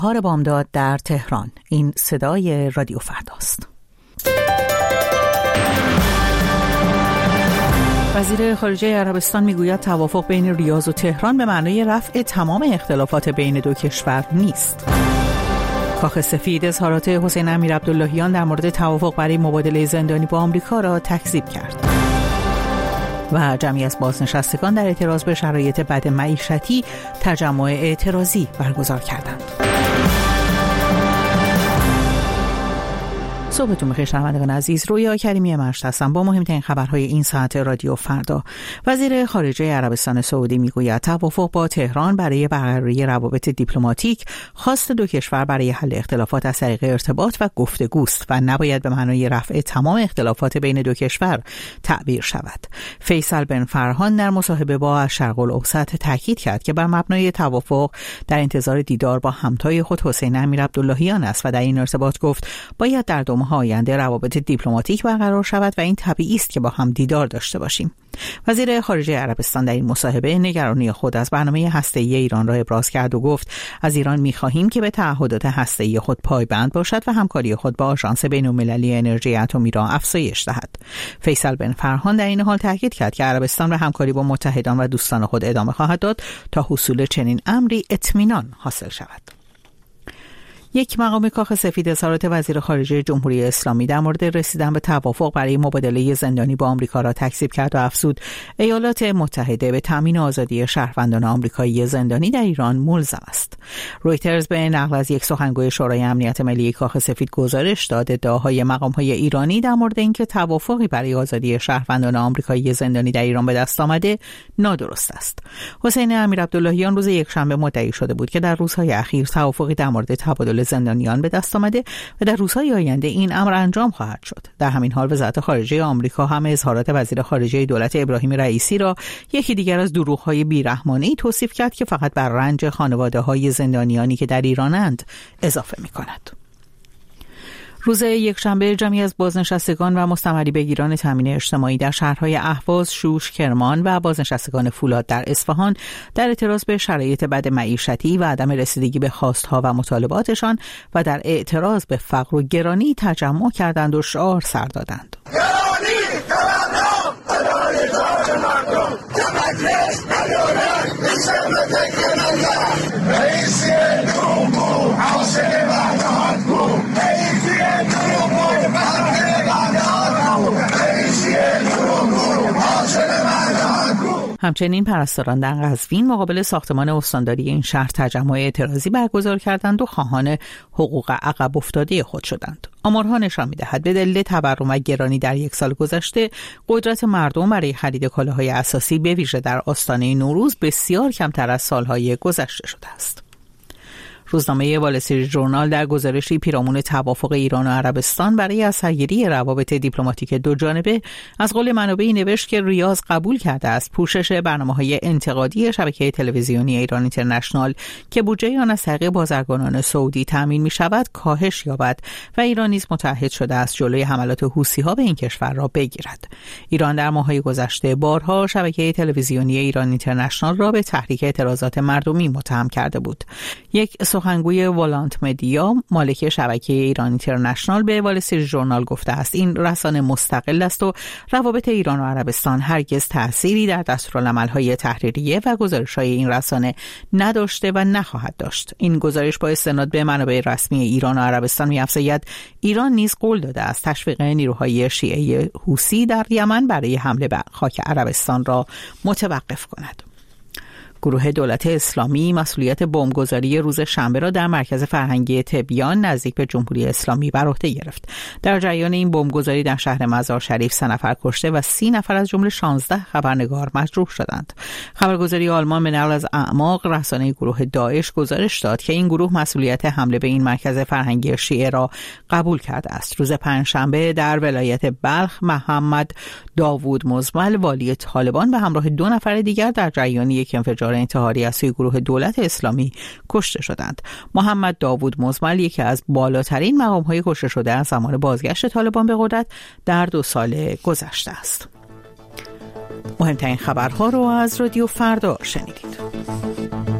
هار بامداد در تهران. این صدای رادیو فرداست. وزیر خارجه عربستان میگوید توافق بین ریاض و تهران به معنای رفع تمام اختلافات بین دو کشور نیست. کاخ سفید اظهارات حسین امیرعبداللهیان در مورد توافق برای مبادله زندانی با آمریکا را تکذیب کرد. و جمعی از بازنشستگان در اعتراض به شرایط بد معیشتی تجمع اعتراضی برگزار کردند. صبحتون بخیر شنوندگان عزیز، رویا کریمی مشت هستم با مهمترین خبرهای این ساعت رادیو فردا. وزیر خارجه عربستان سعودی میگوید توافق با تهران برای برقراری روابط دیپلماتیک خواست دو کشور برای حل اختلافات از طریق ارتباط و گفتگوست و نباید به معنای رفع تمام اختلافات بین دو کشور تعبیر شود. فیصل بن فرهان در مصاحبه با شرق الاوسط تاکید کرد که بر مبنای توافق در انتظار دیدار با همتای خود حسین امیرعبداللهیان است و در این ارتباط گفت باید در آینده روابط دیپلماتیک برقرار شود و این طبیعی است که با هم دیدار داشته باشیم. وزیر خارجه عربستان در این مصاحبه نگرانی خود از برنامه هسته‌ای ایران را ابراز کرد و گفت از ایران می‌خواهیم که به تعهدات هسته‌ای خود پایبند باشد و همکاری خود با آژانس بین‌المللی انرژی اتمی را افزایش دهد. فیصل بن فرهان در این حال تاکید کرد که عربستان به همکاری با متحدان و دوستان خود ادامه خواهد داد تا حصول چنین امری اطمینان حاصل شود. یک مقام کاخ سفید اظهارات وزیر خارجه جمهوری اسلامی در مورد رسیدن به توافق برای مبادله زندانی با آمریکا را تکذیب کرد و افزود ایالات متحده به تامین آزادی شهروندان آمریکایی زندانی در ایران ملزم است. رویترز به نقل از یک سخنگوی شورای امنیت ملی کاخ سفید گزارش داد ادعاهای مقام‌های ایرانی در مورد اینکه توافقی برای آزادی شهروندان آمریکایی زندانی در ایران به دست آمده نادرست است. حسین امیرعبداللهیان روز یکشنبه مدعی شده بود که در روزهای اخیر توافقی در مورد تبادل زندانیان به دست آمده و در روزهای آینده این امر انجام خواهد شد. در همین حال وزارت خارجه آمریکا هم اظهارات وزیر خارجه دولت ابراهیم رئیسی را یکی دیگر از دروغ‌های بی‌رحمانه‌ای توصیف کرد که فقط بر رنج خانواده‌های زندانیانی که در ایرانند اضافه می‌کند. روز یکشنبه جمعی از بازنشستگان و مستمری بگیران تامین اجتماعی در شهرهای اهواز، شوش، کرمان و بازنشستگان فولاد در اصفهان در اعتراض به شرایط بد معیشتی و عدم رسیدگی به خواستها و مطالباتشان و در اعتراض به فقر و گرانی تجمع کردند و شعار سر دادند. همچنین پرستاران در قزوین مقابل ساختمان استانداری این شهر تجمع اعتراضی برگزار کردند و خواهان حقوق عقب افتاده خود شدند. آمارها نشان می‌دهد به دلیل تورم و گرانی در یک سال گذشته قدرت مردم برای خرید کالاهای اساسی به ویژه در آستانه نوروز بسیار کمتر از سالهای گذشته شده است. روزنامه وال استریت ژورنال در گزارشی پیرامون توافق ایران و عربستان برای اثرگیری روابط دیپلماتیک دو جانبه از قول منابعی نوشت که ریاض قبول کرده است پوشش برنامه‌های انتقادی شبکه تلویزیونی ایران اینترنشنال که بودجه آن از طریق بازرگانان سعودی تامین می‌شود کاهش یابد و ایران نیز متعهد شده است جلوی حملات حوثی‌ها به این کشور را بگیرد. ایران در ماه‌های گذشته بارها شبکه تلویزیونی ایران اینترنشنال را به تحریک اعتراضات مردمی متهم کرده بود. یک سخنگوی والانت مدیا مالک شبکه ایران اینترنشنال به وال استریت ژورنال گفته است این رسانه مستقل است و روابط ایران و عربستان هرگز تأثیری در دستورالعمل‌های تحریریه و گزارش‌های این رسانه نداشته و نخواهد داشت. این گزارش با استناد به منابع رسمی ایران و عربستان می‌افزاید ایران نیز قول داده است تشویق نیروهای شیعه حوثی در یمن برای حمله به خاک عربستان را متوقف کند. گروه دولت اسلامی مسئولیت بمبگذاری روز شنبه را در مرکز فرهنگی تبیان نزدیک به جمهوری اسلامی بر عهده گرفت. در جریان این بمبگذاری در شهر مزار شریف 3 نفر کشته و 30 نفر از جمله 16 خبرنگار مجروح شدند. خبرگزاری آلمان به نقل از اعماق رسانه گروه داعش گزارش داد که این گروه مسئولیت حمله به این مرکز فرهنگی شیعه را قبول کرده است. روز پنجشنبه در ولایت بلخ محمد داوود مزمل والی طالبان به همراه 2 نفر دیگر در جریان یک انفجار انتحاری از سوی گروه دولت اسلامی کشته شدند. محمد داوود مزمل یکی از بالاترین مقام‌های کشته شده از زمان بازگشت طالبان به قدرت در 2 سال گذشته است. مهمترین خبرها رو از رادیو فردا شنیدید.